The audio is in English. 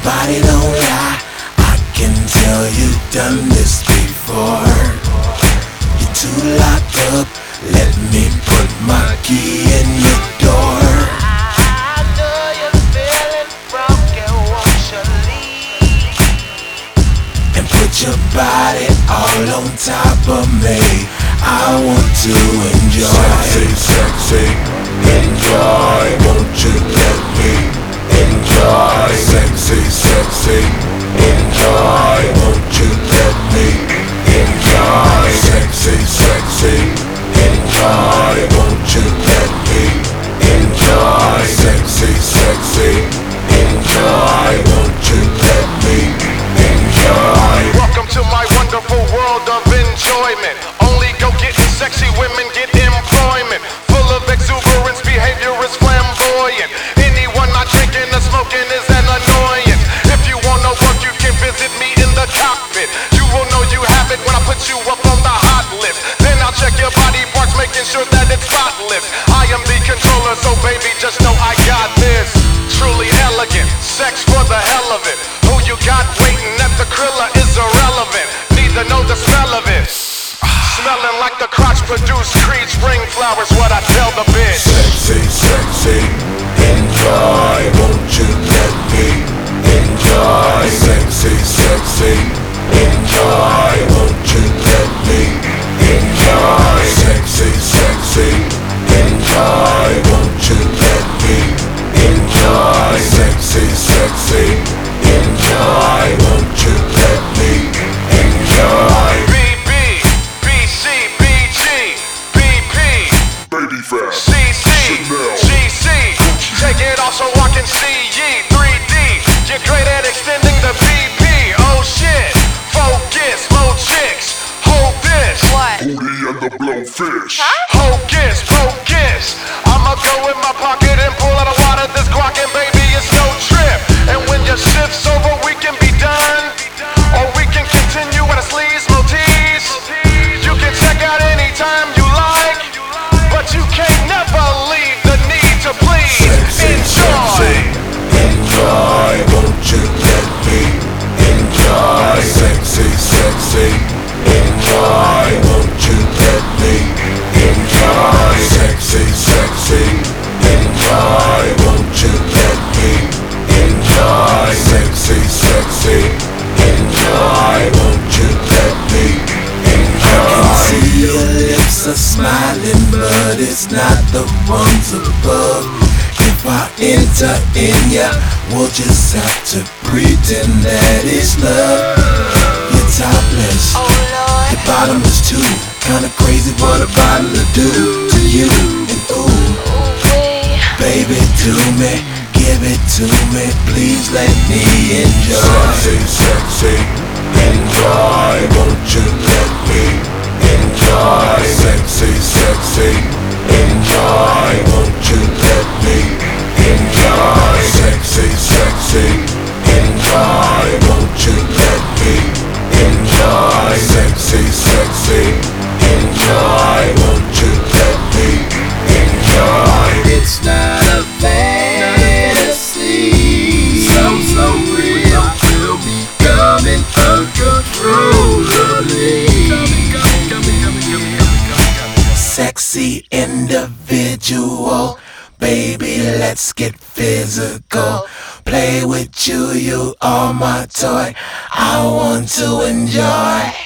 body don't lie, I can tell you've done this before. You're too locked up, let me put my key in your door. I know you're feeling broken, won't you leave? And put your body all on top of me, I want to enjoy. Sexy, sexy, enjoy. Won't you let me enjoy? Sexy, sexy, enjoy. Won't you let me enjoy? Sexy, sexy, enjoy. Won't you let me enjoy? Sexy, sexy, enjoy. Won't you let me enjoy? Welcome to my wonderful world of enjoyment. Only go-getting sexy women get employment. Full of exuberance, behavior is flamboyant. Anyone not drinking or smoking is an annoyance. If you wanna work, you can visit me in the cockpit. You will know you have it when I put you up on the hot list. Then I'll check your body parts, making sure that it's spotless. I am the controller, so baby, just know I got this. Truly elegant, sex for the hell of it. Who you got waiting at the Krilla is irrelevant. Need to know the smell of it. Smelling like the crotch-produced Creed spring flowers, what I tell the bitch. Sexy, sexy, enjoy. Won't you let me enjoy? Sexy, sexy, enjoy. Won't you let me enjoy? Sexy, sexy, enjoy. Won't you let me enjoy? Sexy, sexy, enjoy. Won't you let me enjoy? Take it off so I can see ye. 3D, you're great at extending the BP. Oh shit, focus, more chicks. Hold this. What? Booty and the blowfish. Hocus pocus. I'ma go in my pocket and pull out a wad of this guac, and baby, it's no trip. And when your shift's over, we can be done, or we can continue with a sleaze motifs. You can check out anytime you like, but you can't never leave the need to please. Sexy, enjoy. Won't you let me enjoy? Sexy, sexy, enjoy. Won't you let me enjoy? Sexy, sexy, enjoy. Won't you let me enjoy? Sexy, sexy, enjoy. Won't you let me enjoy? See your lips are smiling, but it's not the ones above. If I enter in ya, we'll just have to pretend that it's love. You're topless, Oh Lord. your bottom is too. Kinda crazy what a bottle will do to you. And ooh, Ooh-wee. baby, do me, give it to me, please let me enjoy. Sexy, sexy, enjoy. Won't you let me enjoy? Sexy, sexy, enjoy. Won't you let me enjoy? Sexy, sexy, enjoy. Won't you let me enjoy? Sexy, sexy, enjoy. Won't you let me enjoy? It's not a fantasy, so real, will be coming uncontrollably. Sexy individual, baby, let's get physical. Play with you, you are my toy, I want to enjoy.